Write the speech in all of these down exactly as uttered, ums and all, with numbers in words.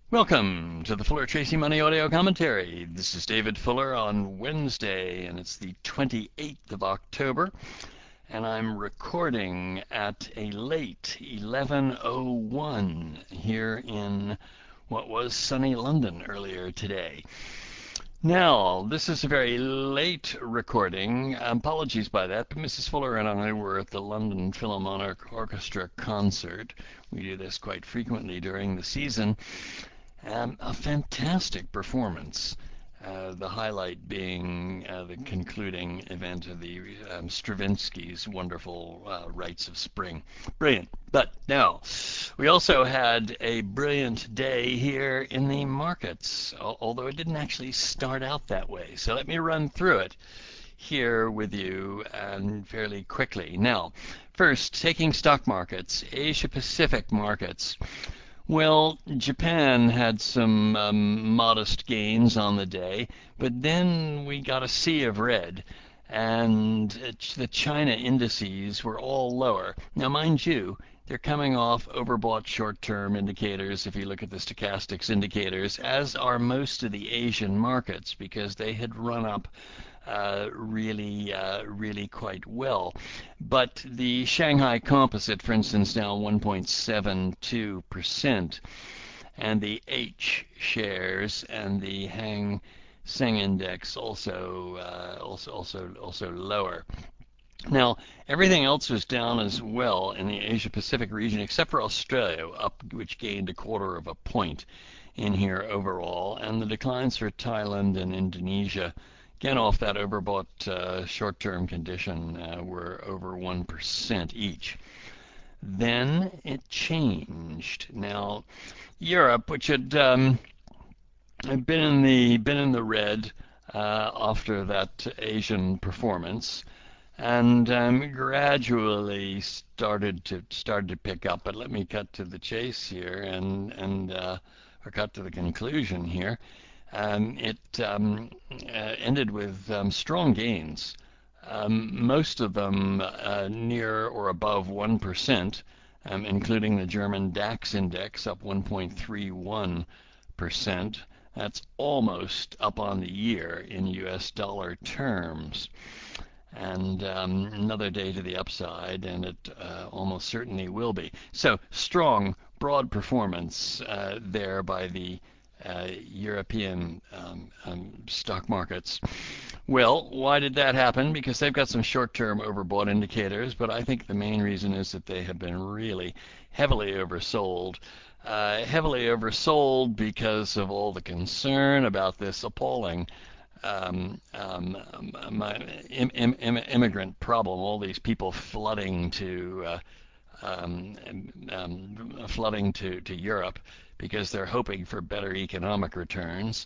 Welcome to the Fuller Tracy Money Audio Commentary. This is David Fuller on Wednesday, and it's the twenty-eighth of October, and I'm recording at a late eleven oh one here in what was sunny London earlier today. Now, this is a very late recording. Apologies by that, but Missus Fuller and I were at the London Philharmonic Orchestra concert. We do this quite frequently during the season. Um, a fantastic performance. Uh, the highlight being uh, the concluding event of the um, Stravinsky's wonderful uh, Rites of Spring. Brilliant. But now, we also had a brilliant day here in the markets, although it didn't actually start out that way. So let me run through it here with you and fairly quickly. Now, first, taking stock markets, Asia Pacific markets. Well, Japan had some um, modest gains on the day, but then we got a sea of red, and the China indices were all lower. Now, mind you, they're coming off overbought short-term indicators if you look at the stochastics indicators, as are most of the Asian markets, because they had run up uh, really, uh, really quite well. But the Shanghai Composite, for instance, now one point seven two percent, and the H shares and the Hang Seng Index also, uh, also, also, also lower. Now, everything else was down as well in the Asia Pacific region, except for Australia, up, which gained a quarter of a point in here overall, and the declines for Thailand and Indonesia, again off that overbought uh, short-term condition, uh, were over one percent each. Then it changed. Now, Europe, which had um, been in the been in the red uh, after that Asian performance, and um, gradually started to started to pick up. But let me cut to the chase here, and and uh, or cut to the conclusion here. Um, it um, uh, ended with um, strong gains, um, most of them uh, near or above one percent, um, including the German DAX index up one point three one percent. That's almost up on the year in U S dollar terms. And um, another day to the upside, and it uh, almost certainly will be. So strong, broad performance uh, there by the uh, European um, um, stock markets. Well, why did that happen? Because they've got some short-term overbought indicators, but I think the main reason is that they have been really heavily oversold. Uh, heavily oversold because of all the concern about this appalling um, um, my Im- Im- immigrant problem. All these people flooding to uh, um, um, flooding to, to Europe because they're hoping for better economic returns,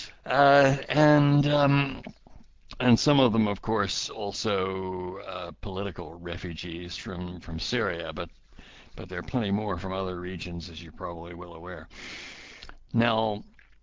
uh, and um, and some of them, of course, also uh, political refugees from, from Syria, but but there are plenty more from other regions, as you're probably well aware. Now,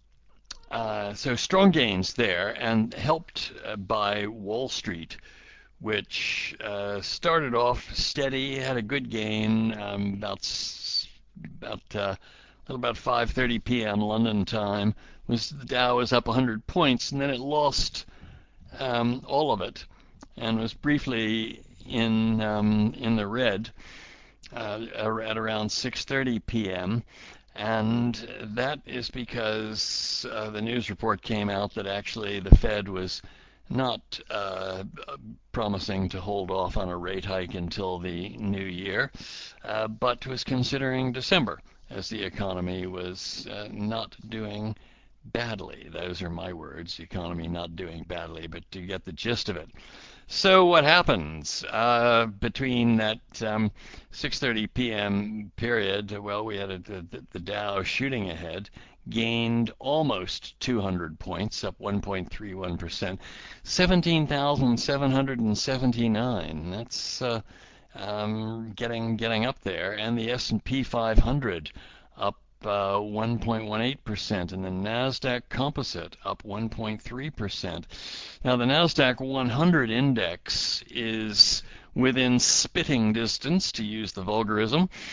uh, so strong gains there, and helped uh, by Wall Street, which uh, started off steady, had a good gain, um, about about uh, about five thirty p m. London time. Was the Dow was up one hundred points, and then it lost um, all of it, and was briefly in um, in the red uh, at around six thirty p m. And that is because uh, the news report came out that actually the Fed was not uh, promising to hold off on a rate hike until the new year, uh, but was considering December, as the economy was uh, not doing badly. Those are my words, the economy not doing badly, but to get the gist of it. So what happens uh, between that um, six thirty p m period? Well, we had a, the, the Dow shooting ahead, gained almost two hundred points, up one point three one percent, seventeen thousand seven hundred seventy-nine. That's uh, um, getting getting up there, and the S and P five hundred up uh, one point one eight percent, and the NASDAQ Composite up one point three percent. Now, the NASDAQ one hundred index is within spitting distance, to use the vulgarism,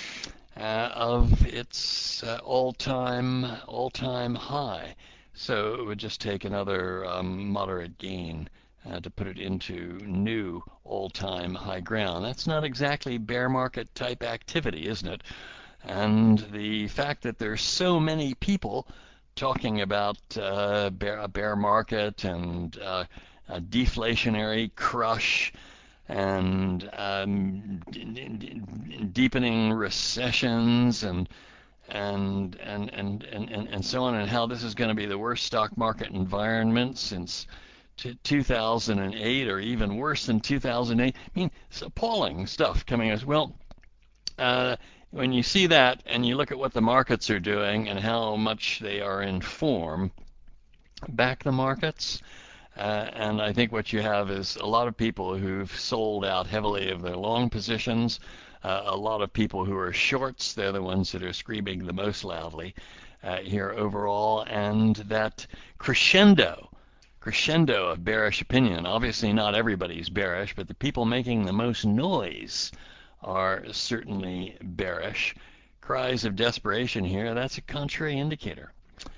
uh, of its uh, all-time all-time high. So it would just take another um, moderate gain uh, to put it into new all-time high ground. That's not exactly bear market type activity, isn't it? And the fact that there's so many people talking about uh, bear, a bear market and uh, a deflationary crush and um, deepening recessions and and and, and and and so on, and how this is going to be the worst stock market environment since two thousand eight, or even worse than two thousand eight. I mean, it's appalling stuff coming as well. Uh, when you see that and you look at what the markets are doing and how much they are in form, back the markets. Uh, and I think what you have is a lot of people who've sold out heavily of their long positions, uh, a lot of people who are shorts. They're the ones that are screaming the most loudly uh, here overall, and that crescendo, crescendo of bearish opinion. Obviously not everybody's bearish, but the people making the most noise are certainly bearish. Cries of desperation here, that's a contrary indicator.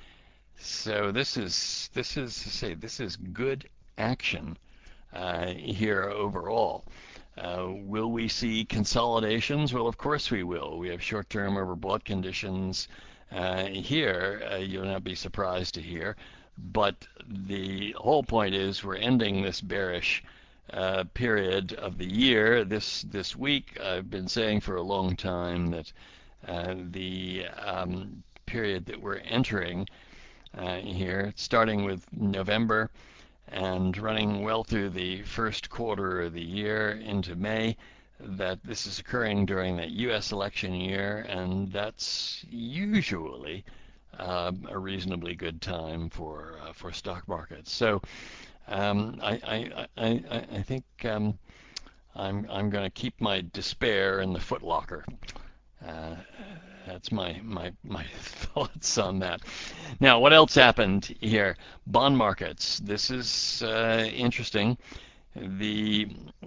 So this is this is say this is good action uh, here overall. Uh, will we see consolidations? Well, of course we will. We have short-term overbought conditions uh, here. Uh, you'll not be surprised to hear. But the whole point is we're ending this bearish uh, period of the year this this week. I've been saying for a long time that uh, the um, period that we're entering uh, here, starting with November and running well through the first quarter of the year into May, that this is occurring during the U S election year, and that's usually uh, a reasonably good time for uh, for stock markets. So um, I, I, I, I think um, I'm I'm going to keep my despair in the footlocker. Uh, that's my, my my thoughts on that. Now, what else happened here? Bond markets. This is uh, interesting. The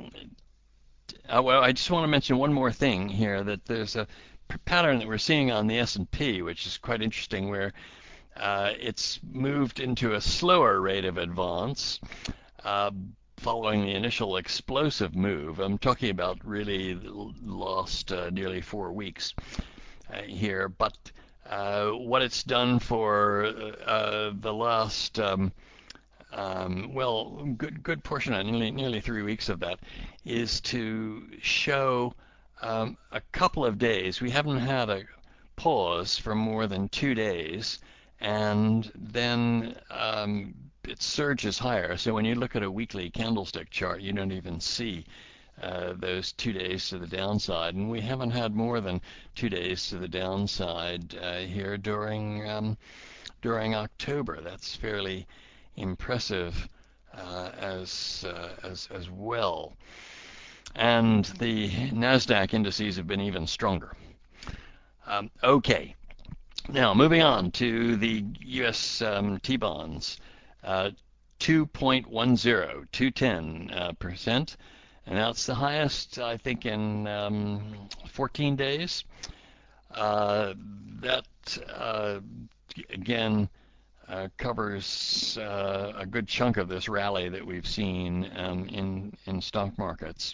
uh, well, I just want to mention one more thing here. That there's a pattern that we're seeing on the S and P, which is quite interesting, where uh, it's moved into a slower rate of advance. Uh, following the initial explosive move. I'm talking about really lost uh, nearly four weeks uh, here, but uh, what it's done for uh, the last, um, um, well, good good portion of nearly, nearly three weeks of that is to show um, a couple of days. We haven't had a pause for more than two days, and then um, it surges higher. So when you look at a weekly candlestick chart, you don't even see uh, those two days to the downside. And we haven't had more than two days to the downside uh, here during um, during October. That's fairly impressive uh, as uh, as as well. And the NASDAQ indices have been even stronger. Um, okay. Now, moving on to the U S um, T-bonds, uh, two point one zero, two ten uh, percent, and that's the highest, I think, in um, fourteen days. Uh, that, uh, again, uh, covers uh, a good chunk of this rally that we've seen um, in, in stock markets,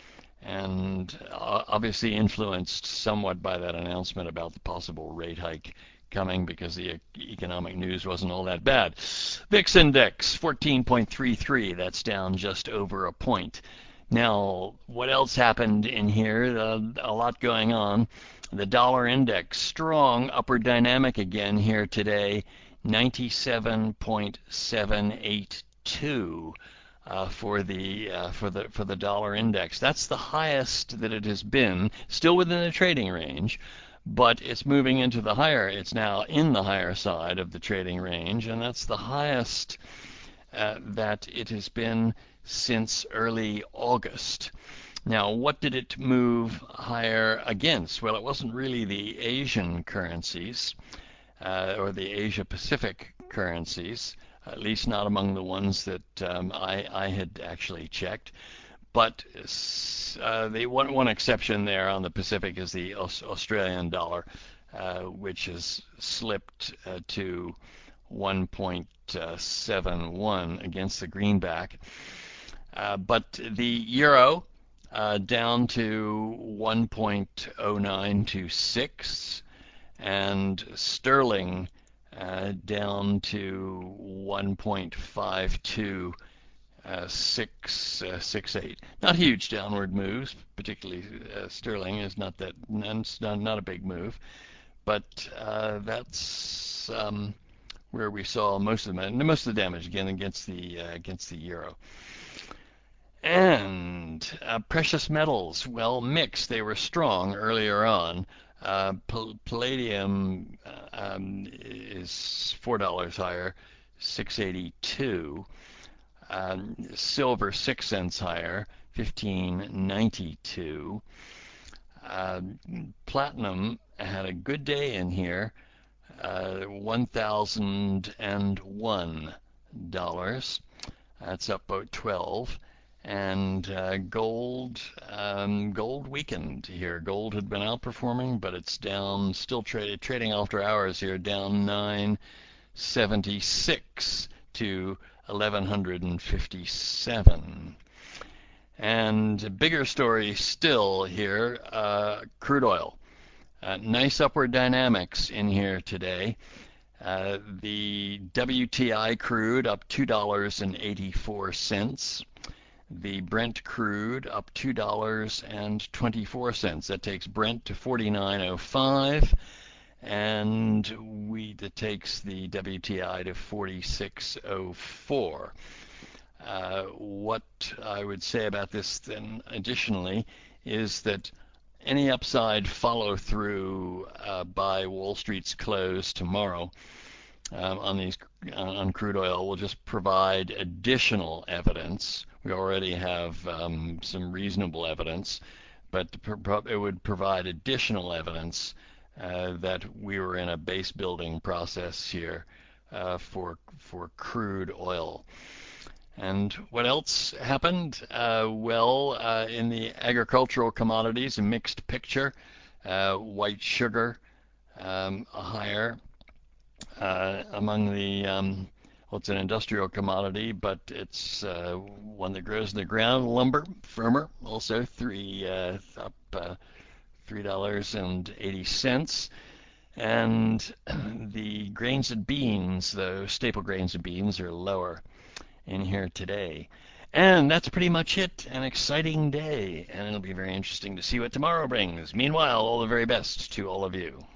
and uh, obviously influenced somewhat by that announcement about the possible rate hike coming, because the economic news wasn't all that bad. V I X index fourteen point three three, that's down just over a point. Now, what else happened in here? Uh, a lot going on. The dollar index, strong upward dynamic again here today, ninety-seven point seven eight two. Uh, for the uh, for the for the dollar index. That's the highest that it has been, still within the trading range, but it's moving into the higher. It's now in the higher side of the trading range, and that's the highest uh, that it has been since early August. Now, what did it move higher against? Well, it wasn't really the Asian currencies uh, or the Asia Pacific currencies, at least not among the ones that um, I, I had actually checked. but uh, the one one exception there on the Pacific is the Australian dollar, uh, which has slipped uh, to one point seven one against the greenback. Uh, but the euro uh, down to one point oh nine two six, and sterling uh, down to one point five two uh, six uh, six eight. Not huge downward moves, particularly uh, sterling is not that not, not a big move, but uh, that's um, where we saw most of the most of the damage again against the uh, against the euro. And uh, precious metals, well, mixed. They were strong earlier on. Uh, pal- palladium uh, um, is four dollars higher, six eighty-two. Um, silver six cents higher, fifteen ninety-two. Uh, platinum had a good day in here, uh, one thousand one dollars. That's up about twelve. And uh, gold, um, gold weakened here. Gold had been outperforming, but it's down, still tra- trading after hours here, down nine seventy-six to eleven fifty-seven. And a bigger story still here, uh, crude oil. Uh, nice upward dynamics in here today. Uh, the W T I crude up two dollars and eighty-four cents. The Brent crude up two dollars and twenty-four cents. That takes Brent to forty-nine oh five, and we that takes the W T I to forty-six oh four. Uh, what I would say about this then additionally is that any upside follow through uh, by Wall Street's close tomorrow um, on these on crude oil will just provide additional evidence. We already have um, some reasonable evidence, but it would provide additional evidence uh, that we were in a base building process here uh, for for crude oil. And what else happened? Uh, well, uh, in the agricultural commodities, a mixed picture. Uh, white sugar um, higher uh, among the, um, well, it's an industrial commodity, but it's uh, one that grows in the ground. Lumber, firmer, also three uh, up uh, three dollars and eighty cents. And the grains and beans, the staple grains and beans, are lower in here today. And that's pretty much it. An exciting day, and it'll be very interesting to see what tomorrow brings. Meanwhile, all the very best to all of you.